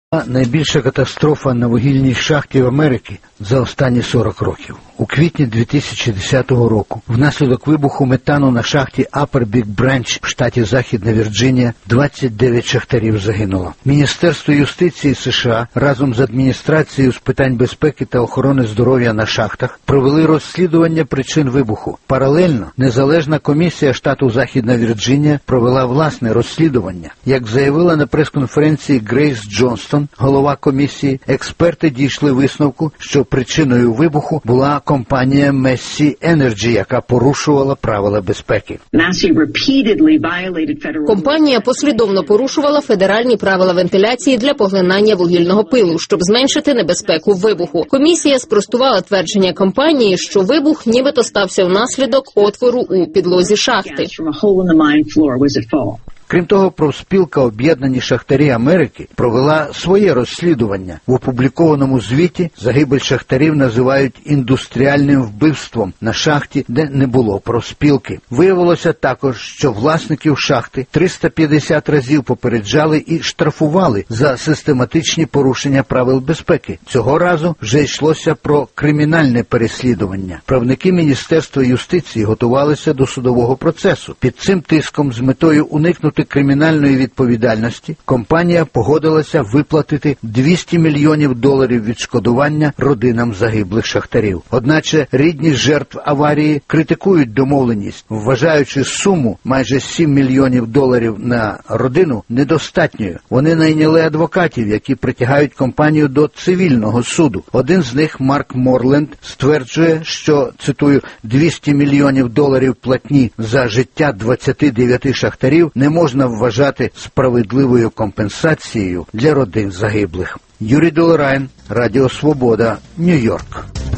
Найбільша катастрофа на вугільній шахті в Америці за останні 40 років. У квітні 2010 року внаслідок вибуху метану на шахті Upper Big Branch в штаті Західна Вірджинія 29 шахтарів загинуло. Міністерство юстиції США разом з адміністрацією з питань безпеки та охорони здоров'я на шахтах провели розслідування причин вибуху. Паралельно незалежна комісія штату Західна Вірджинія провела власне розслідування. Як заявила на прес-конференції Грейс Джонстон, голова комісії, експерти дійшли висновку, що причиною вибуху була компанія Massey Energy, яка порушувала правила безпеки. Компанія послідовно порушувала федеральні правила вентиляції для поглинання вугільного пилу, щоб зменшити небезпеку вибуху. Комісія спростувала твердження компанії, що вибух нібито стався внаслідок отвору у підлозі шахти. Крім того, профспілка «Об'єднані шахтарі Америки» провела своє розслідування. В опублікованому звіті загибель шахтарів називають індустріальним вбивством на шахті, де не було профспілки. Виявилося також, що власників шахти 350 разів попереджали і штрафували за систематичні порушення правил безпеки. Цього разу вже йшлося про кримінальне переслідування. Правники Міністерства юстиції готувалися до судового процесу. Під цим тиском з метою уникнути кримінальної відповідальності компанія погодилася виплатити $200 мільйонів відшкодування родинам загиблих шахтарів. Одначе рідні жертв аварії критикують домовленість, вважаючи суму майже $7 мільйонів на родину недостатньою. Вони найняли адвокатів, які притягають компанію до цивільного суду. Один з них, Марк Морленд, стверджує, що, цитую, $200 мільйонів платні за життя 29 шахтарів не можна вважати справедливою компенсацією для родин загиблих. Юрій Долорайн, Радіо Свобода, Нью-Йорк.